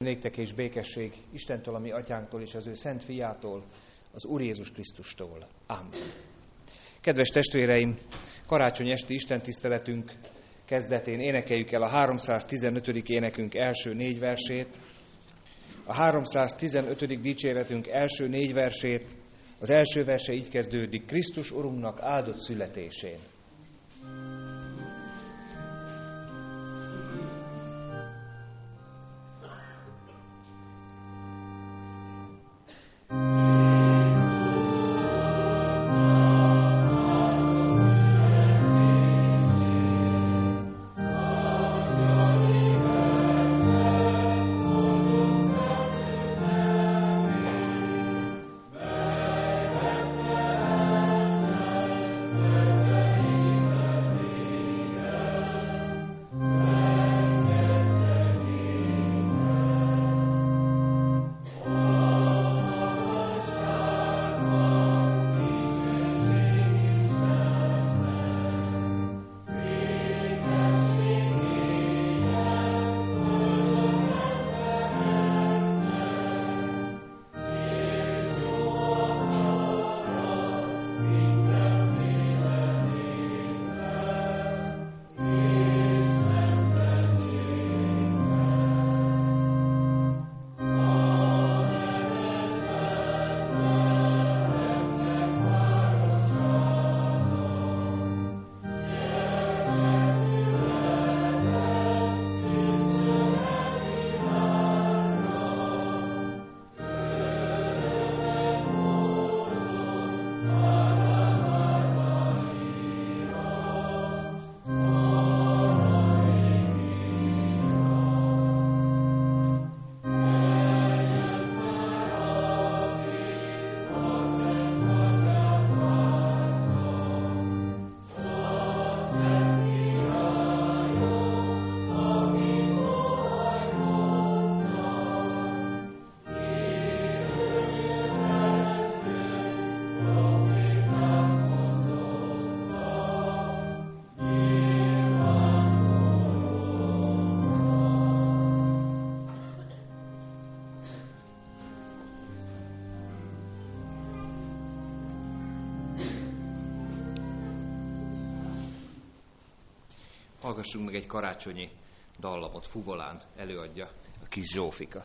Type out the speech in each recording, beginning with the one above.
Néktek és békesség Istentől, a mi atyánktól és az ő szent fiától, az Úr Jézus Krisztustól. Amen. Kedves testvéreim, karácsony esti istentiszteletünk kezdetén énekeljük el a 315. énekünk első 4 versét, a 315. dicséretünk első 4 versét. Az első verse így kezdődik: Krisztus Urunknak áldott születésén. Hallgassunk meg egy karácsonyi dallamot, fuvolán előadja a kis Zsófika.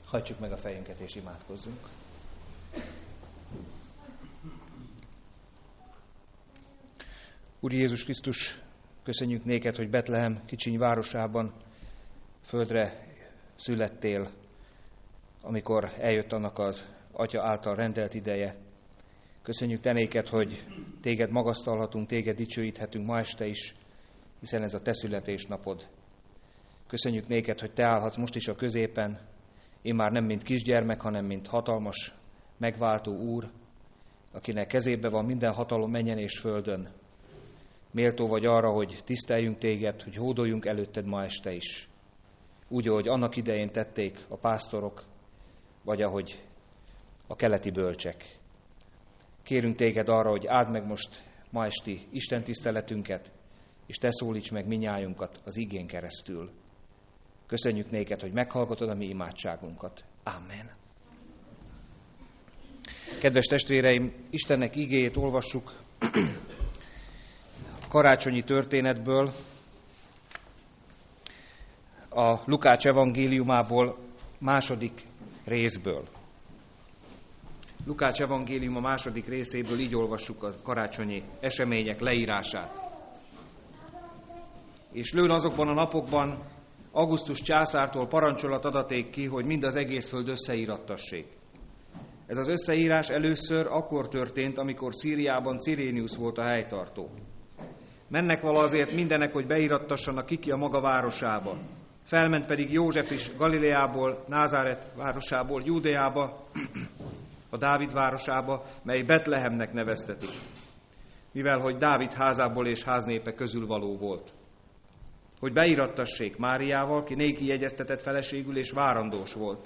Hajtsuk meg a fejünket és imádkozzunk. Úr Jézus Krisztus, köszönjük néked, hogy Betlehem kicsiny városában földre születtél, amikor eljött annak az Atya által rendelt ideje. Köszönjük te néked, hogy téged magasztalhatunk, téged dicsőíthetünk ma este is, hiszen ez a te születésnapod. Köszönjük néked, hogy te állhatsz most is a középen, immár nem mint kisgyermek, hanem mint hatalmas, megváltó Úr, akinek kezébe van minden hatalom mennyen és földön. Méltó vagy arra, hogy tiszteljünk téged, hogy hódoljunk előtted ma este is. Úgy, ahogy annak idején tették a pásztorok, vagy ahogy a keleti bölcsek. Kérünk téged arra, hogy áld meg most ma esti Isten tiszteletünket, és te szólíts meg minnyájunkat az igén keresztül. Köszönjük néked, hogy meghallgatod a mi imádságunkat. Amen. Kedves testvéreim, Istennek igéjét olvassuk a karácsonyi történetből, a Lukács evangéliumából, második részből. Lukács evangéliuma második részéből így olvassuk a karácsonyi események leírását. És lőn azokban a napokban Augustus császártól parancsolat adaték ki, hogy mind az egész föld összeírattassék. Ez az összeírás először akkor történt, amikor Szíriában Cirénius volt a helytartó. Mennek vala azért mindenek, hogy beírattassanak ki a maga városába. Felment pedig József is Galileából, Názáret városából, Júdeába, a Dávid városába, mely Betlehemnek neveztetik, mivel hogy Dávid házából és háznépe közül való volt. Hogy beírattassék Máriával, ki néki jegyeztetett feleségül és várandós volt.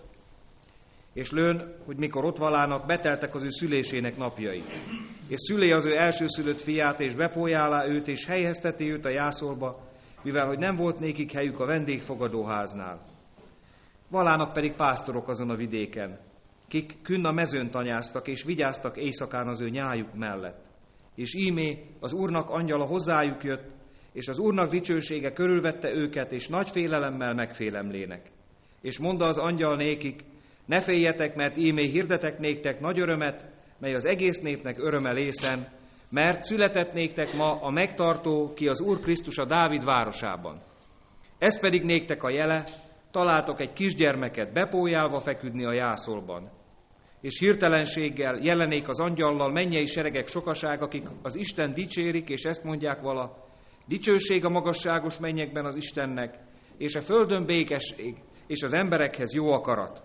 És lőn, hogy mikor ott valának, beteltek az ő szülésének napjai. És szülé az ő elsőszülött fiát, és bepójálá őt, és helyezteti őt a jászolba, mivel hogy nem volt nékik helyük a vendégfogadóháznál. Valának pedig pásztorok azon a vidéken, kik künn a mezőn tanyáztak, és vigyáztak éjszakán az ő nyájuk mellett. És ímé az Úrnak angyala hozzájuk jött, és az Úrnak dicsősége körülvette őket, és nagy félelemmel megfélemlének. És mondta az angyal nékik, ne féljetek, mert ímé hirdetek néktek nagy örömet, mely az egész népnek öröme lészen, mert született néktek ma a megtartó, ki az Úr Krisztus a Dávid városában. Ez pedig néktek a jele, találtok egy kisgyermeket bepójálva feküdni a jászolban. És hirtelenséggel jelenék az angyallal mennyei seregek sokaság, akik az Isten dicsérik, és ezt mondják vala, dicsőség a magasságos mennyekben az Istennek, és a földön békesség, és az emberekhez jó akarat.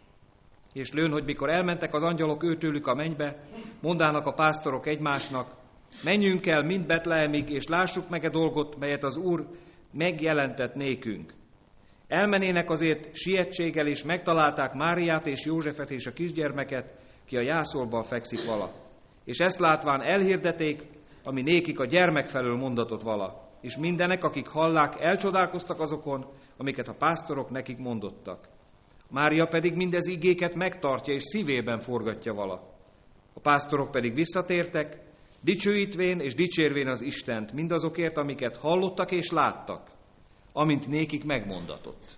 És lőn, hogy mikor elmentek az angyalok őtőlük a mennybe, mondának a pásztorok egymásnak, menjünk el mind Betlehemig, és lássuk meg a dolgot, melyet az Úr megjelentett nékünk. Elmenének azért sietséggel, és megtalálták Máriát és Józsefet és a kisgyermeket, ki a jászolban fekszik vala. És ezt látván elhirdeték, ami nékik a gyermek felől mondatott vala. És mindenek, akik hallák, elcsodálkoztak azokon, amiket a pásztorok nekik mondottak. Mária pedig mindez igéket megtartja, és szívében forgatja vala. A pásztorok pedig visszatértek, dicsőítvén és dicsérvén az Istent, mindazokért, amiket hallottak és láttak, amint nékik megmondatott.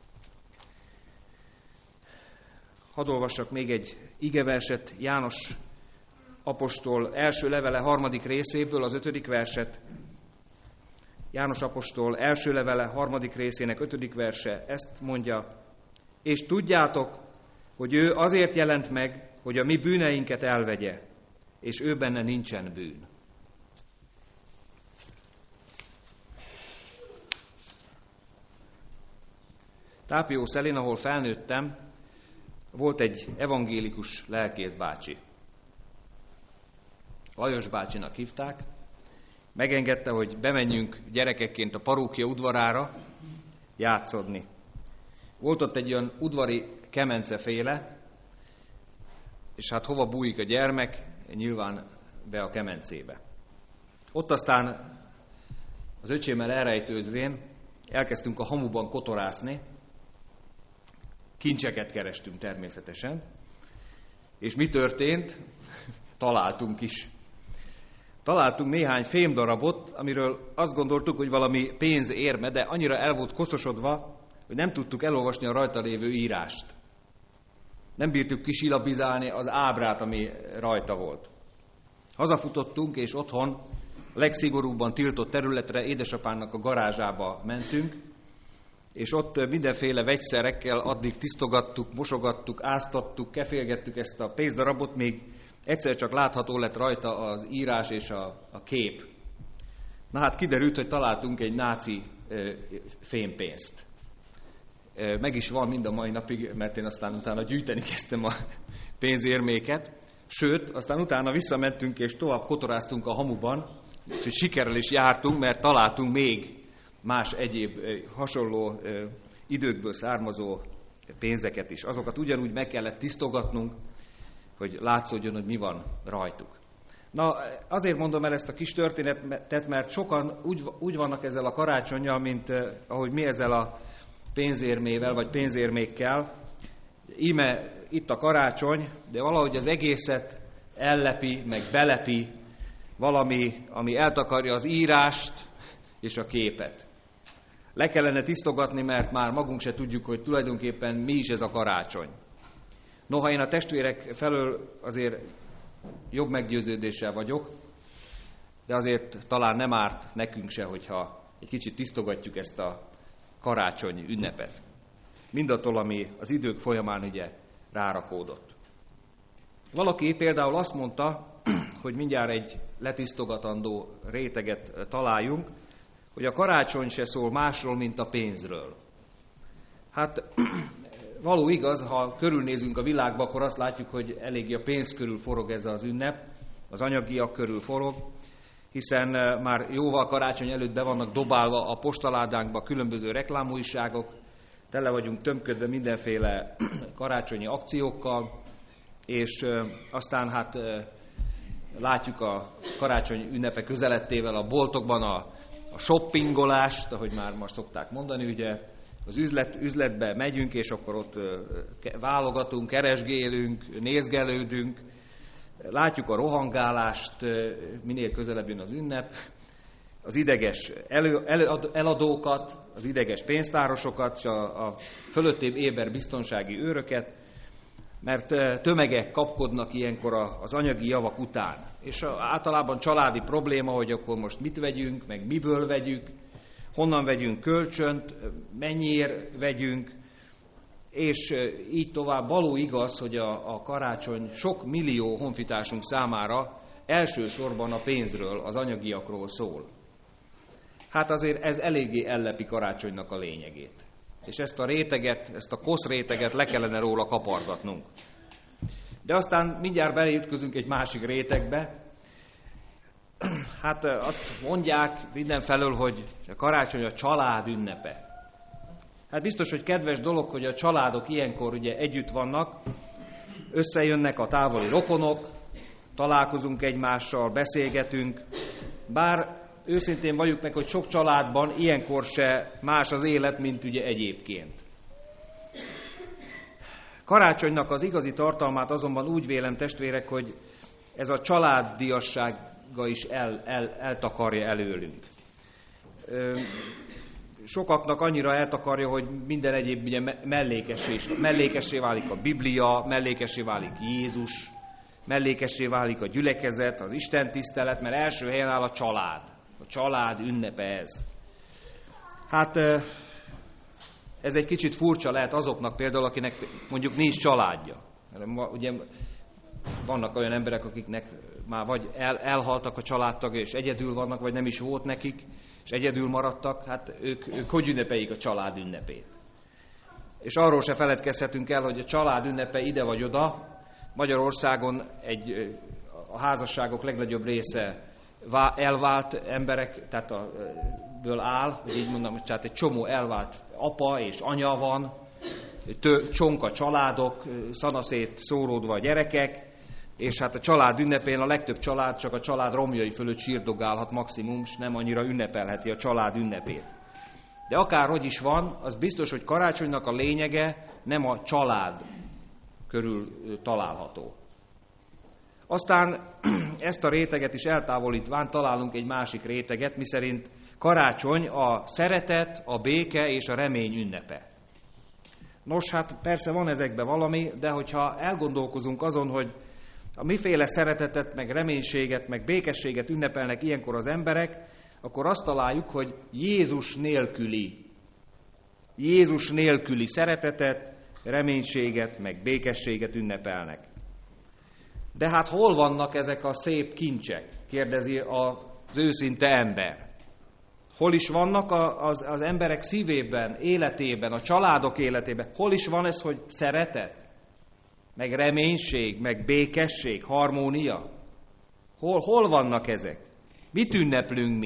Hadd olvassak még egy igeverset, János apostol első levele 3. részéből, az 5. verset. János apostol első levele 3. részének 5. verse ezt mondja, és tudjátok, hogy ő azért jelent meg, hogy a mi bűneinket elvegye, és ő benne nincsen bűn. Tápiószelén, ahol felnőttem, volt egy evangélikus lelkész bácsi. Lajos bácsinak hívták, megengedte, hogy bemenjünk gyerekekként a parókia udvarára játszodni. Volt ott egy olyan udvari kemenceféle, és hát hova bújik a gyermek? Nyilván be a kemencébe. Ott aztán az öcsémmel elrejtőzvén elkezdtünk a hamuban kotorászni, kincseket kerestünk természetesen, és mi történt? Találtunk is. Találtunk néhány fémdarabot, amiről azt gondoltuk, hogy valami pénzérme, de annyira el volt koszosodva, hogy nem tudtuk elolvasni a rajta lévő írást. nem bírtuk kisilabizálni az ábrát, ami rajta volt. Hazafutottunk, és otthon a legszigorúbban tiltott területre, édesapának a garázsába mentünk, és ott mindenféle vegyszerekkel addig tisztogattuk, mosogattuk, áztattuk, kefélgettük ezt a pénzdarabot, még egyszer csak látható lett rajta az írás és a kép. Na hát kiderült, hogy találtunk egy náci fémpénzt. Meg is van mind a mai napig, mert én aztán utána gyűjteni kezdtem a pénzérméket. Sőt, aztán utána visszamentünk és tovább kotoráztunk a hamuban, úgyhogy sikerrel is jártunk, mert találtunk még más egyéb hasonló időkből származó pénzeket is. Azokat ugyanúgy meg kellett tisztogatnunk, hogy látszódjon, hogy mi van rajtuk. Na, azért mondom el ezt a kis történetet, mert sokan úgy vannak ezzel a karácsonnyal, mint ahogy mi ezzel a pénzérmével, vagy pénzérmékkel. Íme itt a karácsony, de valahogy az egészet ellepi, meg belepi valami, ami eltakarja az írást és a képet. Le kellene tisztogatni, mert már magunk se tudjuk, hogy tulajdonképpen mi is ez a karácsony. Noha én a testvérek felől azért jobb meggyőződéssel vagyok, de azért talán nem árt nekünk se, hogyha egy kicsit tisztogatjuk ezt a karácsony ünnepet. Mindattól, ami az idők folyamán ugye rárakódott. Valaki például azt mondta, hogy mindjárt egy letisztogatandó réteget találjunk, hogy a karácsony se szól másról, mint a pénzről. Hát való igaz, ha körülnézünk a világba, akkor azt látjuk, hogy eléggé a pénz körül forog ez az ünnep, az anyagiak körül forog, hiszen már jóval karácsony előtt be vannak dobálva a postaládánkba különböző reklámújságok, tele vagyunk tömködve mindenféle karácsonyi akciókkal, és aztán hát látjuk a karácsony ünnepe közelettével a boltokban a shoppingolást, ahogy már most szokták mondani, ugye az üzletbe megyünk, és akkor ott válogatunk, keresgélünk, nézgelődünk, látjuk a rohangálást, minél közelebb jön az ünnep, az ideges eladókat, az ideges pénztárosokat, és a fölöttébb éber biztonsági őröket, mert tömegek kapkodnak ilyenkor az anyagi javak után. És általában családi probléma, hogy akkor most mit vegyünk, meg miből vegyük, honnan vegyünk kölcsönt, mennyiért vegyünk, és így tovább. Való igaz, hogy a karácsony sok millió honfitársunk számára elsősorban a pénzről, az anyagiakról szól. Hát azért ez eléggé ellepi karácsonynak a lényegét. És ezt a réteget, ezt a kosz réteget le kellene róla kapargatnunk. De aztán mindjárt beleütközünk egy másik rétegbe. Hát azt mondják mindenfelől, hogy a karácsony a család ünnepe. Hát biztos, hogy kedves dolog, hogy a családok ilyenkor ugye együtt vannak, összejönnek a távoli rokonok, találkozunk egymással, beszélgetünk, bár őszintén valljuk meg, hogy sok családban ilyenkor se más az élet, mint ugye egyébként. Karácsonynak az igazi tartalmát azonban úgy vélem, testvérek, hogy ez a családdiassága is eltakarja előlünk. Sokaknak annyira eltakarja, hogy minden egyéb ugye mellékessé válik a Biblia, mellékessé válik Jézus, mellékessé válik a gyülekezet, az istentisztelet, mert első helyen áll a család. A család ünnepe ez. Hát ez egy kicsit furcsa lehet azoknak például, akinek mondjuk nincs családja. Ugye vannak olyan emberek, akiknek már vagy elhaltak a családtagja, és egyedül vannak, vagy nem is volt nekik, és egyedül maradtak, hát ők hogy ünnepeljék a család ünnepét. És arról se feledkezhetünk el, hogy a család ünnepe ide vagy oda. Magyarországon a házasságok legnagyobb része elvált emberek, tehát ből áll, hogy így mondom, tehát egy csomó elvált apa és anya van, csonka családok, szanaszét szóródva a gyerekek, és hát a család ünnepén a legtöbb család csak a család romjai fölött sírdogálhat maximum, és nem annyira ünnepelheti a család ünnepét. De akárhogy is van, az biztos, hogy karácsonynak a lényege nem a család körül található. Aztán ezt a réteget is eltávolítván találunk egy másik réteget, miszerint karácsony a szeretet, a béke és a remény ünnepe. Nos, hát persze van ezekben valami, de hogyha elgondolkozunk azon, hogy a miféle szeretetet, meg reménységet, meg békességet ünnepelnek ilyenkor az emberek, akkor azt találjuk, hogy Jézus nélküli szeretetet, reménységet, meg békességet ünnepelnek. De hát hol vannak ezek a szép kincsek? Kérdezi az őszinte ember. Hol is vannak az emberek szívében, életében, a családok életében? Hol is van ez, hogy szeretet, meg reménység, meg békesség, harmónia? Hol vannak ezek? Mit ünneplünk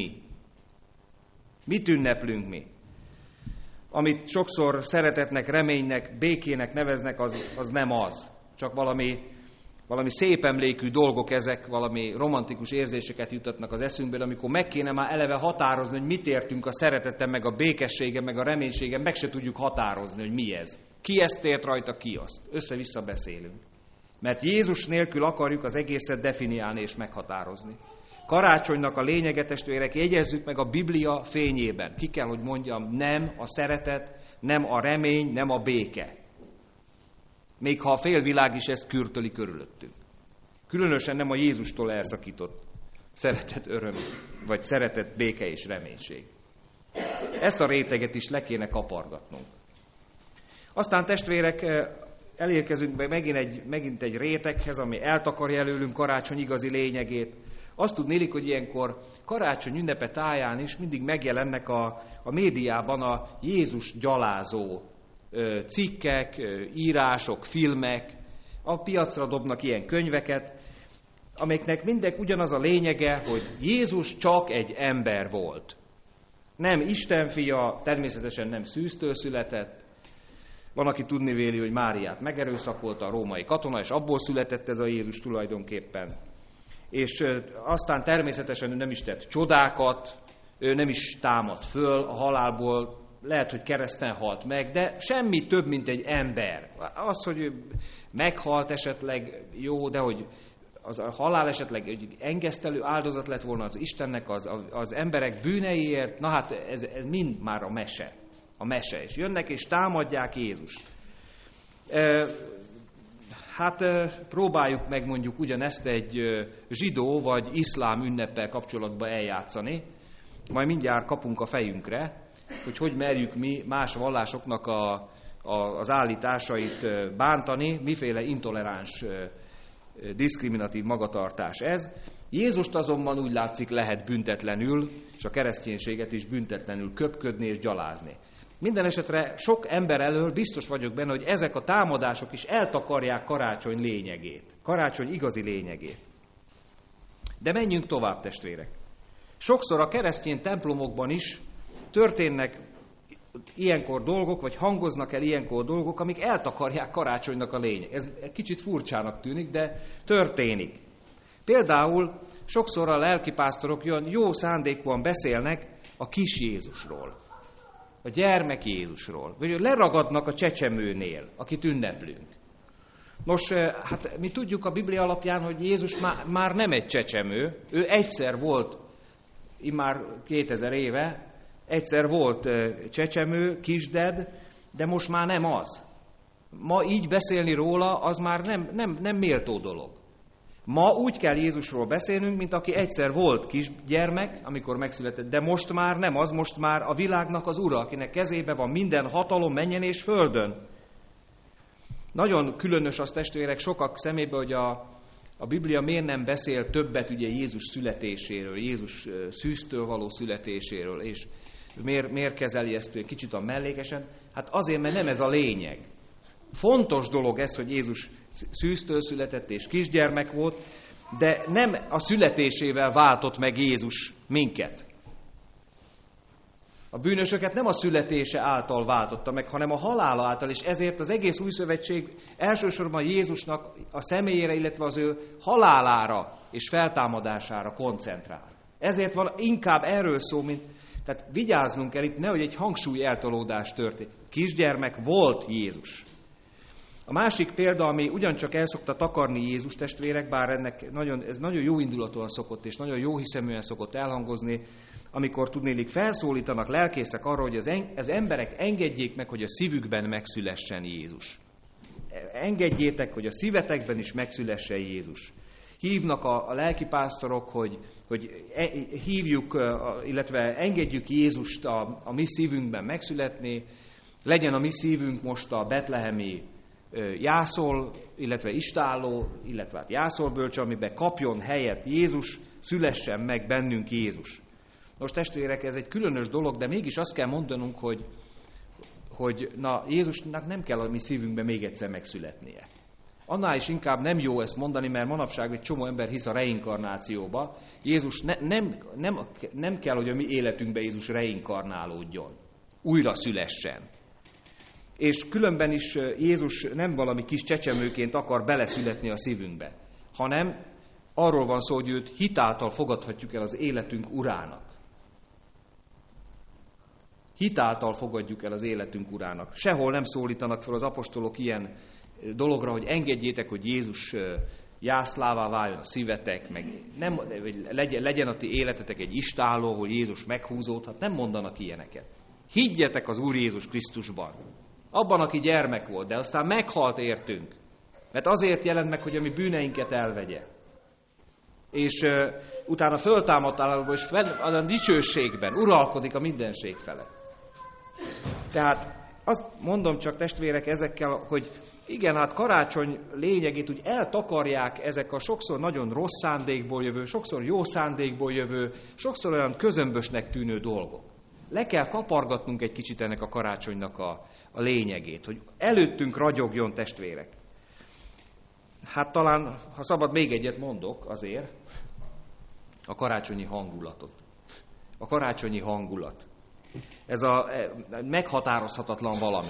mi? Amit sokszor szeretetnek, reménynek, békének neveznek, az nem az. Csak valami szép emlékű dolgok ezek, valami romantikus érzéseket jutatnak az eszünkbe, amikor meg kéne már eleve határozni, hogy mit értünk a szereteten, meg a békességen, meg a reménységen, meg se tudjuk határozni, hogy mi ez. Ki ezt ért rajta, ki azt. Össze-vissza beszélünk. Mert Jézus nélkül akarjuk az egészet definiálni és meghatározni. Karácsonynak a lényege, testvérek, jegyezzük meg a Biblia fényében. Ki kell, hogy mondjam, nem a szeretet, nem a remény, nem a béke. Még ha a félvilág is ezt kürtöli körülöttünk. Különösen nem a Jézustól elszakított szeretet, öröm, vagy szeretet, béke és reménység. Ezt a réteget is le kéne kapargatnunk. Aztán, testvérek, elérkezünk megint egy réteghez, ami eltakarja előlünk karácsony igazi lényegét. Azt tudnélik, hogy ilyenkor karácsony ünnepe táján is mindig megjelennek a médiában a Jézus gyalázó cikkek, írások, filmek, a piacra dobnak ilyen könyveket, amiknek mindegy ugyanaz a lényege, hogy Jézus csak egy ember volt. Nem Isten fia, természetesen nem szűztől született. Van, aki tudni véli, hogy Máriát megerőszakolta a római katona, és abból született ez a Jézus tulajdonképpen. És aztán természetesen ő nem is tett csodákat, ő nem is támadt föl a halálból, lehet, hogy kereszten halt meg, de semmi több, mint egy ember. Az, hogy ő meghalt esetleg, jó, de hogy az a halál esetleg egy engesztelő áldozat lett volna az Istennek az emberek bűneiért, na hát ez mind már a mese. És jönnek és támadják Jézust. Hát próbáljuk meg mondjuk ugyanezt egy zsidó vagy iszlám ünneppel kapcsolatban eljátszani, majd mindjárt kapunk a fejünkre, hogy merjük mi más vallásoknak az állításait bántani, miféle intoleráns, diszkriminatív magatartás ez. Jézust azonban úgy látszik lehet büntetlenül, és a kereszténységet is büntetlenül köpködni és gyalázni. Minden esetre sok ember elől biztos vagyok benne, hogy ezek a támadások is eltakarják karácsony lényegét, karácsony igazi lényegét. De menjünk tovább, testvérek. Sokszor a keresztény templomokban is történnek ilyenkor dolgok, vagy hangoznak el ilyenkor dolgok, amik eltakarják karácsonynak a lényeg. Ez kicsit furcsának tűnik, de történik. Például sokszor a lelkipásztorok jó szándékúan beszélnek a kis Jézusról, a gyermek Jézusról, vagy leragadnak a csecsemőnél, akit ünneplünk. Nos, hát mi tudjuk a Biblia alapján, hogy Jézus már nem egy csecsemő, ő egyszer volt, immár 2000 éve, egyszer volt csecsemő, kisded, de most már nem az. Ma így beszélni róla, az már nem méltó dolog. Ma úgy kell Jézusról beszélnünk, mint aki egyszer volt kisgyermek, amikor megszületett, de most már nem az, most már a világnak az ura, akinek kezébe van minden hatalom mennyen és földön. Nagyon különös az, testvérek, sokak szemébe, hogy a Biblia miért nem beszél többet ugye Jézus születéséről, Jézus szűztől való születéséről, és miért kezeli ezt egy kicsit a mellékesen? Hát azért, mert nem ez a lényeg. Fontos dolog ez, hogy Jézus szűztől született és kisgyermek volt, de nem a születésével váltott meg Jézus minket. A bűnösöket nem a születése által váltotta meg, hanem a halála által, és ezért az egész új szövetség elsősorban Jézusnak a személyére, illetve az ő halálára és feltámadására koncentrál. Ezért van inkább erről szó, tehát vigyáznunk kell itt, nehogy egy hangsúly eltolódás történt. Kisgyermek volt Jézus. A másik példa, ami ugyancsak el szokta takarni Jézus, testvérek, bár ez nagyon jó indulatúan szokott, és nagyon jó hiszeműen szokott elhangozni, amikor tudnélik felszólítanak lelkészek arra, hogy az emberek engedjék meg, hogy a szívükben megszülessen Jézus. Engedjétek, hogy a szívetekben is megszülessen Jézus. Hívnak a lelkipásztorok, hogy hívjuk, illetve engedjük Jézust a mi szívünkben megszületni, legyen a mi szívünk most a betlehemi jászol, illetve istálló, illetve hát jászolbölcs, amiben kapjon helyet Jézus, szülessen meg bennünk Jézus. Most testvérek, ez egy különös dolog, de mégis azt kell mondanunk, hogy Jézusnak nem kell a mi szívünkben még egyszer megszületnie. Annál is inkább nem jó ezt mondani, mert manapság egy csomó ember hisz a reinkarnációba. Jézus nem kell, hogy a mi életünkben Jézus reinkarnálódjon, újra szülessen. És különben is Jézus nem valami kis csecsemőként akar beleszületni a szívünkbe, hanem arról van szó, hogy őt hitáltal fogadhatjuk el az életünk urának. Hitáltal fogadjuk el az életünk urának. Sehol nem szólítanak fel az apostolok ilyen dologra, hogy engedjétek, hogy Jézus jászlává váljon a szívetek, meg nem, legyen a ti életetek egy istálló, hogy Jézus meghúzódhat, nem mondanak ilyeneket. Higgyetek az Úr Jézus Krisztusban, abban, aki gyermek volt, de aztán meghalt értünk, mert azért jelent meg, hogy a mi bűneinket elvegye. És utána föltámadt állalból, és a dicsőségben uralkodik a mindenség felett. Tehát azt mondom csak, testvérek, ezekkel, hogy igen, hát karácsony lényegét úgy eltakarják ezek a sokszor nagyon rossz szándékból jövő, sokszor jó szándékból jövő, sokszor olyan közömbösnek tűnő dolgok. Le kell kapargatnunk egy kicsit ennek a karácsonynak a lényegét, hogy előttünk ragyogjon, testvérek. Hát talán, ha szabad, még egyet mondok azért, a karácsonyi hangulatot. A karácsonyi hangulat. Ez a meghatározhatatlan valami.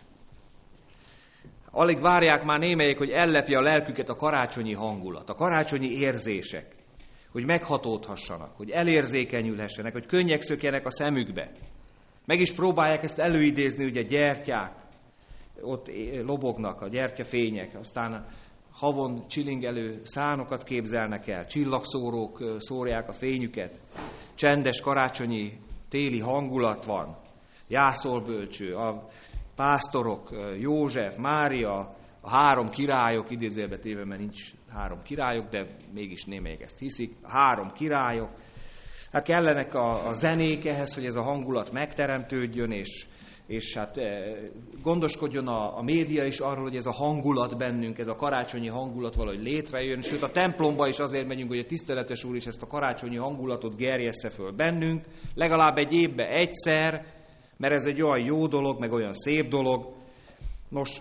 Alig várják már némelyek, hogy ellepje a lelküket a karácsonyi hangulat, a karácsonyi érzések, hogy meghatódhassanak, hogy elérzékenyülhessenek, hogy könnyek szökjenek a szemükbe. Meg is próbálják ezt előidézni, ugye gyertyák, ott lobognak a gyertyafények, aztán havon csilingelő szánokat képzelnek el, csillagszórók szórják a fényüket, csendes karácsonyi téli hangulat van, jászolbölcső, a pásztorok, József, Mária, a 3 királyok, idézőjelbe téve, mert nincs 3 királyok, de mégis némelyek ezt hiszik, a 3 királyok. Hát kellenek a zenék ehhez, hogy ez a hangulat megteremtődjön, és hát gondoskodjon a média is arról, hogy ez a hangulat bennünk, ez a karácsonyi hangulat valahogy létrejön, sőt a templomba is azért megyünk, hogy a tiszteletes Úr is ezt a karácsonyi hangulatot gerjessze föl bennünk, legalább egy évben egyszer, mert ez egy olyan jó dolog, meg olyan szép dolog. Nos,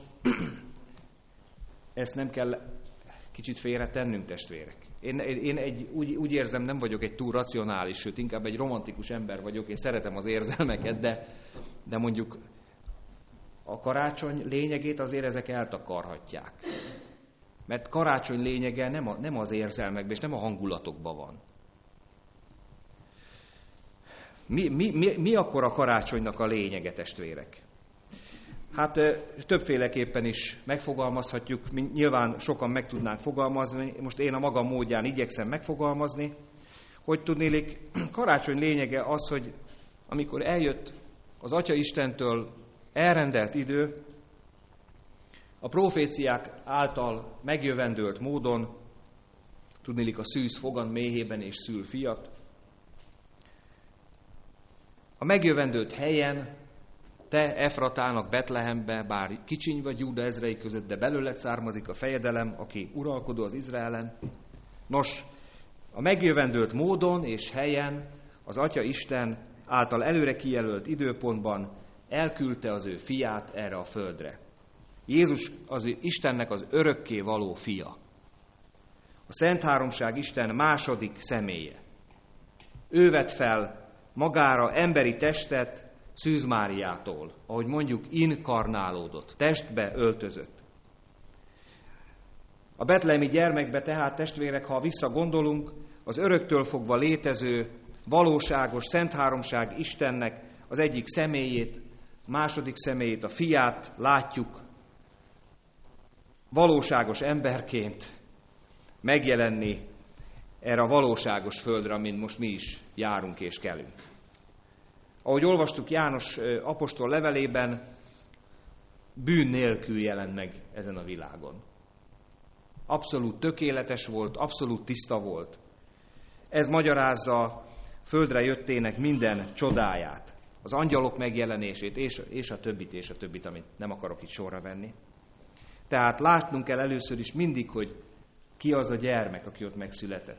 ezt nem kell kicsit félretennünk, testvérek. Én úgy érzem, nem vagyok egy túl racionális, sőt, inkább egy romantikus ember vagyok, én szeretem az érzelmeket, de mondjuk a karácsony lényegét azért ezek eltakarhatják. Mert karácsony lényege nem az érzelmekben, és nem a hangulatokban van. Mi akkor a karácsonynak a lényege, testvérek? Hát többféleképpen is megfogalmazhatjuk, nyilván sokan meg tudnánk fogalmazni, most én a magam módján igyekszem megfogalmazni, hogy tudnélik, karácsony lényege az, hogy amikor eljött az Atya Istentől elrendelt idő, a proféciák által megjövendölt módon, tudnélik, a szűz fogant méhében és szül fiat, a megjövendőlt helyen, te Efratának Betlehembe, bár kicsiny vagy Júda ezrei között, de belőled származik a fejedelem, aki uralkodó az Izraelen. Nos, a megjövendőlt módon és helyen az Atya Isten által előre kijelölt időpontban elküldte az ő fiát erre a földre. Jézus az Istennek az örökké való fia. A Szent Háromság Isten második személye. Ő vett fel magára emberi testet Szűz Máriától, ahogy mondjuk inkarnálódott, testbe öltözött. A betlehemi gyermekbe tehát, testvérek, ha visszagondolunk, az öröktől fogva létező, valóságos Szent Háromság Istennek az egyik személyét, a második személyét, a fiát látjuk valóságos emberként megjelenni erre a valóságos földre, amin most mi is járunk és kelünk. Ahogy olvastuk János apostol levelében, bűn nélkül jelent meg ezen a világon. Abszolút tökéletes volt, abszolút tiszta volt. Ez magyarázza földre jöttének minden csodáját, az angyalok megjelenését, és a többit, amit nem akarok itt sorra venni. Tehát látnunk kell először is mindig, hogy ki az a gyermek, aki ott megszületett.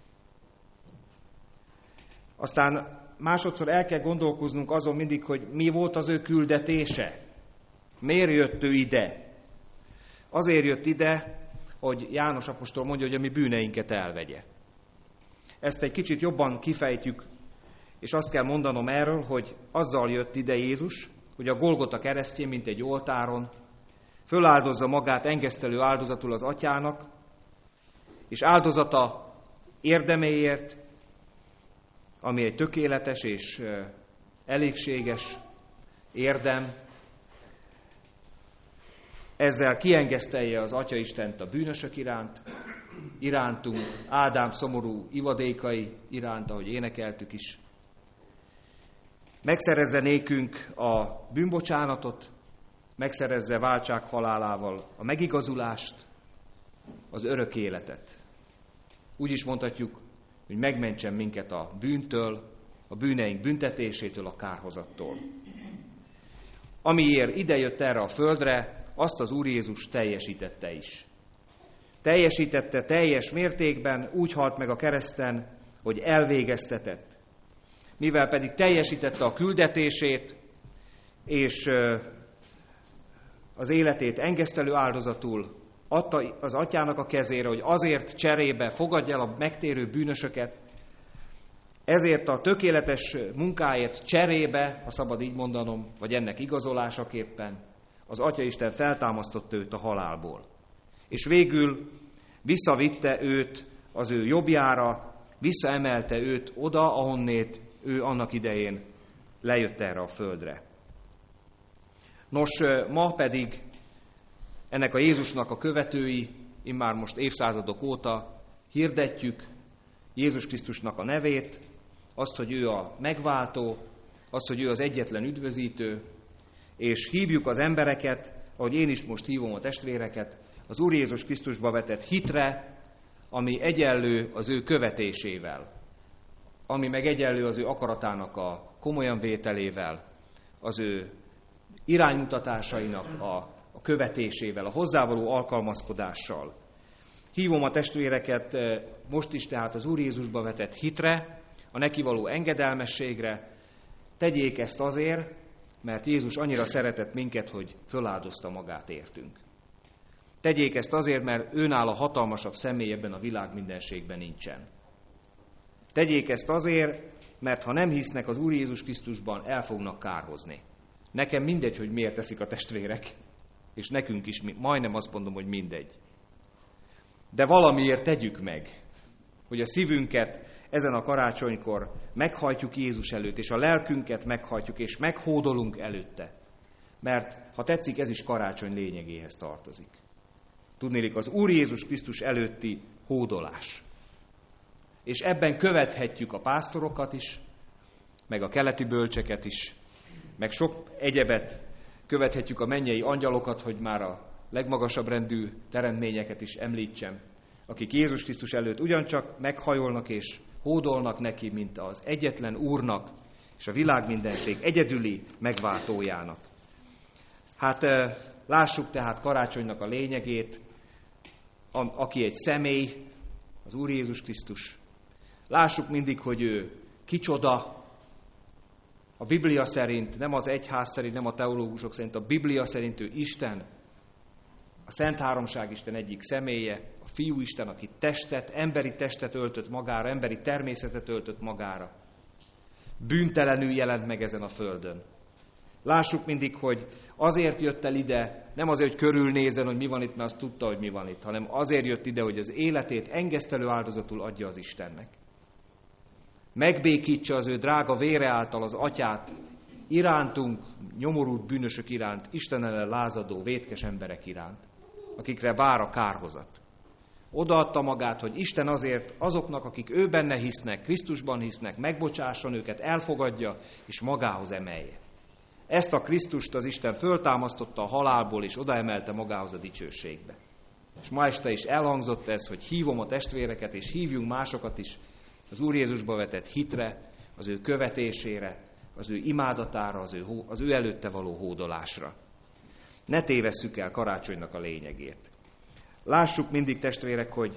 Aztán másodszor el kell gondolkoznunk azon mindig, hogy mi volt az ő küldetése. Miért jött ő ide? Azért jött ide, hogy János apostol mondja, hogy a mi bűneinket elvegye. Ezt egy kicsit jobban kifejtjük, és azt kell mondanom erről, hogy azzal jött ide Jézus, hogy a Golgota keresztjén, mint egy oltáron, föláldozza magát engesztelő áldozatul az atyának, és áldozata érdeméért, ami egy tökéletes és elégséges érdem, ezzel kiengesztelje az Atyaistent a bűnösök irántunk, Ádám szomorú ivadékai iránt, ahogy énekeltük is. Megszerezze nékünk a bűnbocsánatot, megszerezze váltság halálával a megigazulást, az örök életet. Úgy is mondhatjuk, hogy megmentsen minket a bűntől, a bűneink büntetésétől, a kárhozattól. Amiért idejött erre a földre, azt az Úr Jézus teljesítette is. Teljesítette teljes mértékben, úgy halt meg a kereszten, hogy elvégeztetett. Mivel pedig teljesítette a küldetését, és az életét engesztelő áldozatul adta az atyának a kezére, hogy azért cserébe fogadja el a megtérő bűnösöket, ezért a tökéletes munkáért cserébe, ha szabad így mondanom, vagy ennek igazolásaképpen, az Atyaisten feltámasztotta őt a halálból. És végül visszavitte őt az ő jobbjára, visszaemelte őt oda, ahonnét ő annak idején lejött erre a földre. Nos, ma pedig ennek a Jézusnak a követői, immár most évszázadok óta hirdetjük Jézus Krisztusnak a nevét, azt, hogy ő a megváltó, azt, hogy ő az egyetlen üdvözítő, és hívjuk az embereket, ahogy én is most hívom a testvéreket, az Úr Jézus Krisztusba vetett hitre, ami egyenlő az ő követésével, ami meg egyenlő az ő akaratának a komolyan vételével, az ő iránymutatásainak a követésével, a hozzávaló alkalmazkodással. Hívom a testvéreket most is tehát az Úr Jézusba vetett hitre, a neki való engedelmességre. Tegyék ezt azért, mert Jézus annyira szeretett minket, hogy föláldozta magát értünk. Tegyék ezt azért, mert őnála hatalmasabb személy ebben a világ mindenségben nincsen. Tegyék ezt azért, mert ha nem hisznek az Úr Jézus Krisztusban, el fognak kárhozni. Nekem mindegy, hogy miért teszik a testvérek, és nekünk is majdnem azt mondom, hogy mindegy. De valamiért tegyük meg, hogy a szívünket ezen a karácsonykor meghajtjuk Jézus előtt, és a lelkünket meghajtjuk, és meghódolunk előtte. Mert, ha tetszik, ez is karácsony lényegéhez tartozik. Tudnélik, az Úr Jézus Krisztus előtti hódolás. És ebben követhetjük a pásztorokat is, meg a keleti bölcseket is, meg sok egyebet, követhetjük a mennyei angyalokat, hogy már a legmagasabb rendű teremtményeket is említsem, akik Jézus Krisztus előtt ugyancsak meghajolnak és hódolnak neki, mint az egyetlen Úrnak és a világ mindenség egyedüli megváltójának. Hát lássuk tehát karácsonynak a lényegét, aki egy személy, az Úr Jézus Krisztus. Lássuk mindig, hogy ő kicsoda. A Biblia szerint, nem az egyház szerint, nem a teológusok szerint, a Biblia szerint ő Isten, a Szent Háromság Isten egyik személye, a Fiú Isten, aki emberi testet öltött magára, emberi természetet öltött magára. Bűntelenül jelent meg ezen a földön. Lássuk mindig, hogy azért jött el ide, nem azért, hogy körülnézzen, hogy mi van itt, mert azt tudta, hogy mi van itt, hanem azért jött ide, hogy az életét engesztelő áldozatul adja az Istennek. Megbékítsa az ő drága vére által az atyát irántunk, nyomorult bűnösök iránt, Isten ellen lázadó, vétkes emberek iránt. akikre vár a kárhozat. Odaadta magát, hogy Isten azért azoknak, akik ő benne hisznek, Krisztusban hisznek, megbocsásson őket, elfogadja és magához emelje. Ezt a Krisztust az Isten föltámasztotta a halálból, és odaemelte magához a dicsőségbe. És ma este is elhangzott ez, hogy hívom a testvéreket, és hívjunk másokat is az Úr Jézusba vetett hitre, az ő követésére, az ő imádatára, az ő előtte való hódolásra. Ne tévesszük el karácsonynak a lényegét. Lássuk mindig, testvérek, hogy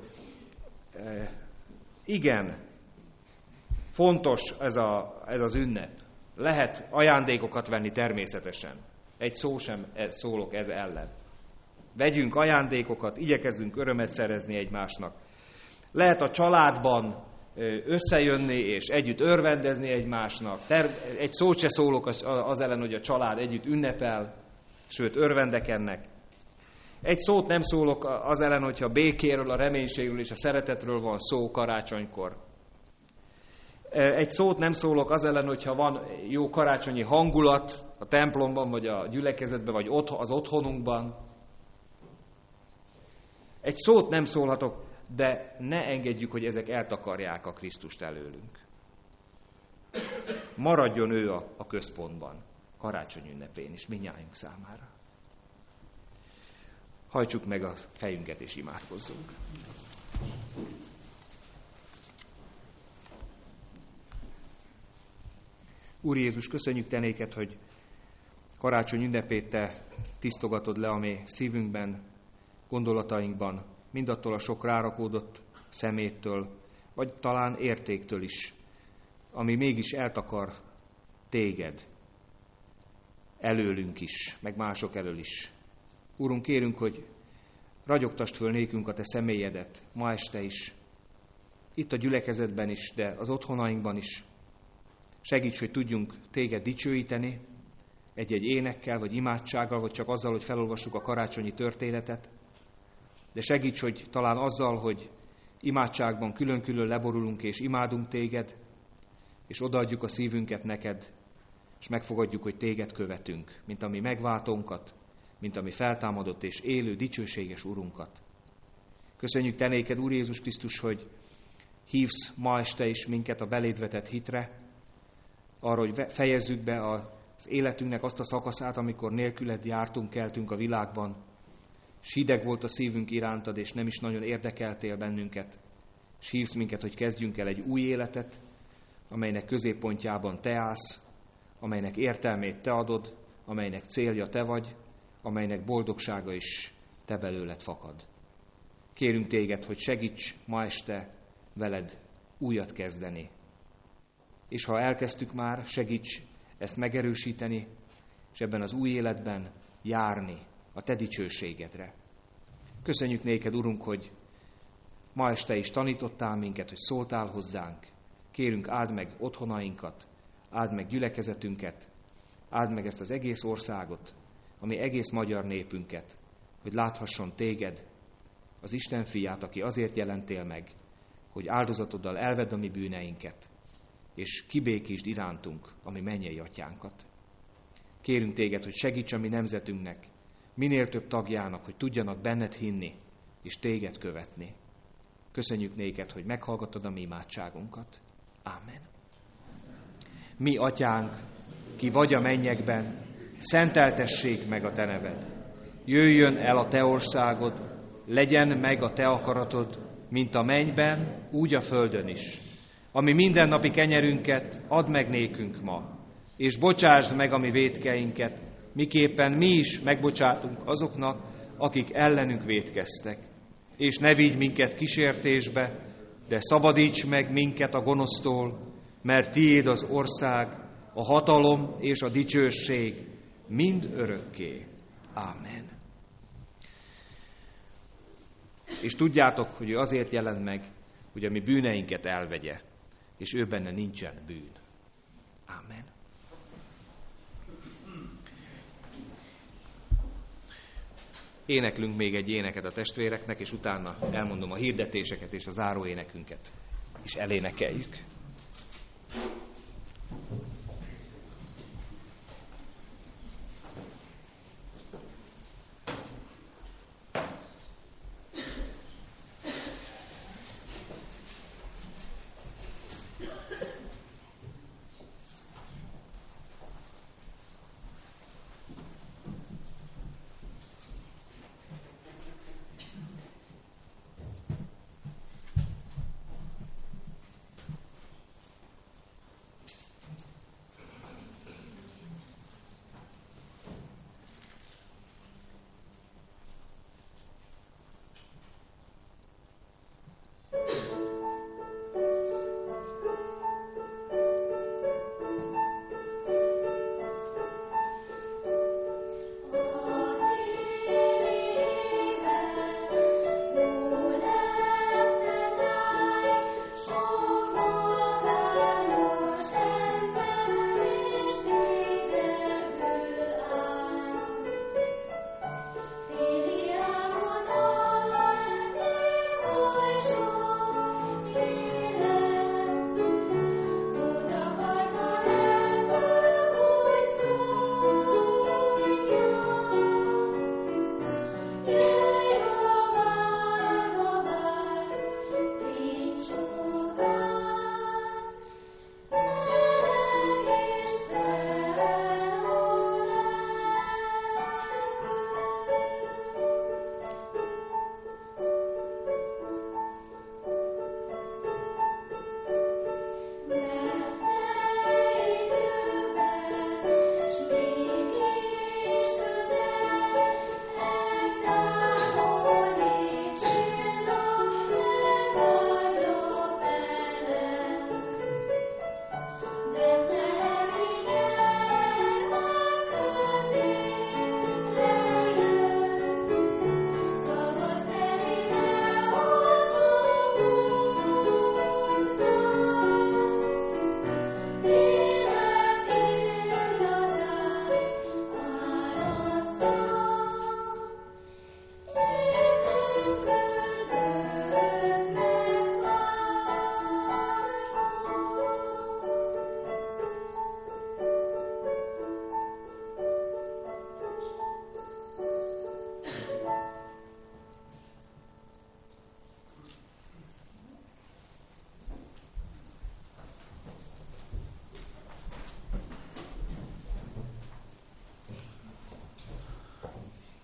igen, fontos ez az ünnep. Lehet ajándékokat venni természetesen. Egy szó sem szólok ez ellen. Vegyünk ajándékokat, igyekezzünk örömet szerezni egymásnak. Lehet a családban összejönni és együtt örvendezni egymásnak. Egy szót se szólok az ellen, hogy a család együtt ünnepel, sőt örvendekennek. Egy szót nem szólok az ellen, hogyha békéről, a reménységről és a szeretetről van szó karácsonykor. Egy szót nem szólok az ellen, hogyha van jó karácsonyi hangulat a templomban, vagy a gyülekezetben, vagy az otthonunkban. Egy szót nem szólhatok, de ne engedjük, hogy ezek eltakarják a Krisztust előlünk. Maradjon ő a központban, karácsony ünnepén is, mindnyájunk számára. Hajtsuk meg a fejünket és imádkozzunk. Úr Jézus, köszönjük Te néked, hogy karácsony ünnepét Te tisztogatod le a mi szívünkben, gondolatainkban, mindattól a sok rárakódott szeméttől, vagy talán értéktől is, ami mégis eltakar Téged, előlünk is, meg mások elől is. Úrunk, kérünk, hogy ragyogtasd föl nékünk a Te személyedet ma este is, itt a gyülekezetben is, de az otthonainkban is. Segíts, hogy tudjunk Téged dicsőíteni, egy-egy énekkel, vagy imádsággal, vagy csak azzal, hogy felolvassuk a karácsonyi történetet, de segíts, hogy talán azzal, hogy imádságban külön-külön leborulunk és imádunk Téged, és odaadjuk a szívünket neked, és megfogadjuk, hogy Téged követünk, mint a mi megváltónkat, mint a mi feltámadott és élő, dicsőséges Urunkat. Köszönjük Te néked, Úr Jézus Krisztus, hogy hívsz ma este is minket a beléd vetett hitre, arra, hogy fejezzük be az életünknek azt a szakaszát, amikor nélküled jártunk, keltünk a világban, és hideg volt a szívünk irántad, és nem is nagyon érdekeltél bennünket, és hívsz minket, hogy kezdjünk el egy új életet, amelynek középpontjában Te állsz, amelynek értelmét Te adod, amelynek célja Te vagy, amelynek boldogsága is Te belőled fakad. Kérünk Téged, hogy segíts ma este veled újat kezdeni. És ha elkezdtük már, segíts ezt megerősíteni, és ebben az új életben járni a Te dicsőségedre. Köszönjük néked, Urunk, hogy ma este is tanítottál minket, hogy szóltál hozzánk. Kérünk, áld meg otthonainkat, áld meg gyülekezetünket, áld meg ezt az egész országot, ami egész magyar népünket, hogy láthasson Téged, az Isten fiát, aki azért jelentél meg, hogy áldozatoddal elvedd a mi bűneinket, és kibékítsd irántunk a mi mennyei atyánkat. Kérünk Téged, hogy segíts a mi nemzetünknek, minél több tagjának, hogy tudjanak benned hinni, és Téged követni. Köszönjük néked, hogy meghallgattad a mi imádságunkat. Ámen. Mi atyánk, ki vagy a mennyekben, szenteltessék meg a Te neved. Jöjjön el a Te országod, legyen meg a Te akaratod, mint a mennyben, úgy a földön is. Ami mindennapi kenyerünket add meg nékünk ma, és bocsásd meg a mi vétkeinket, miképpen mi is megbocsátunk azoknak, akik ellenünk vétkeztek. És ne vigy minket kísértésbe, de szabadíts meg minket a gonosztól, mert tiéd az ország, a hatalom és a dicsőség mind örökké. Ámen. És tudjátok, hogy ő azért jelent meg, hogy a mi bűneinket elvegye, és ő benne nincsen bűn. Ámen. Éneklünk még egy éneket a testvéreknek, és utána elmondom a hirdetéseket és a záróénekünket, és elénekeljük.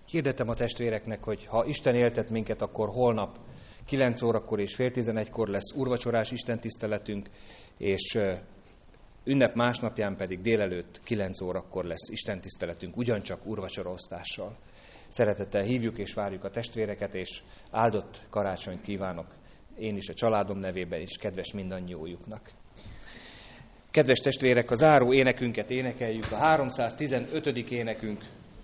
Hirdetem a testvéreknek, hogy ha Isten éltet minket, akkor holnap 9 órakor és fél 11-kor lesz úrvacsorás istentiszteletünk, és ünnep másnapján pedig délelőtt 9 órakor lesz istentiszteletünk, ugyancsak úrvacsoraosztással. Szeretettel hívjuk és várjuk a testvéreket, és áldott karácsonyt kívánok én is a családom nevében, és kedves mindannyiójuknak. Kedves testvérek, a záró énekünket énekeljük, a 315. énekünk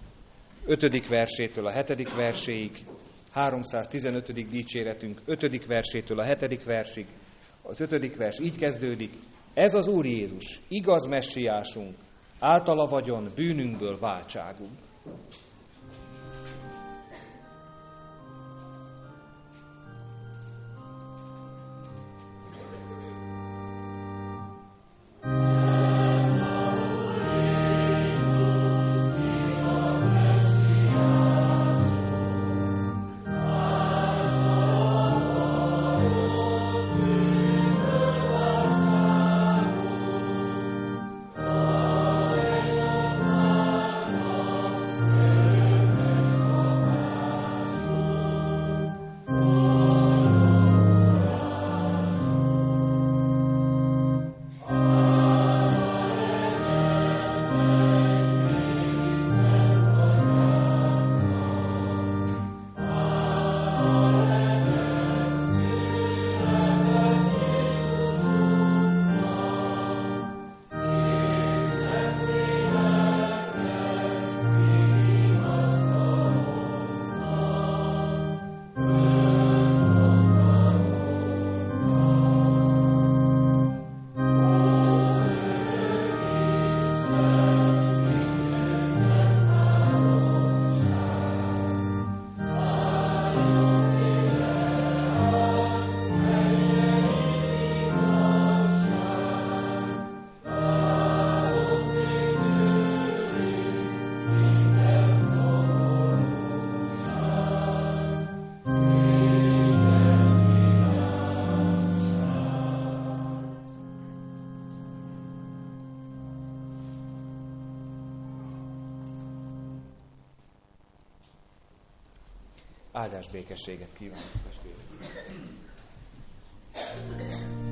5. versétől a 7. verséig, 315. dicséretünk 5. versétől a 7. versig. Az 5. vers így kezdődik: ez az Úr Jézus, igaz messiásunk, általa vagyon bűnünkből váltságunk. Áldás békességet kívánok, testvérek!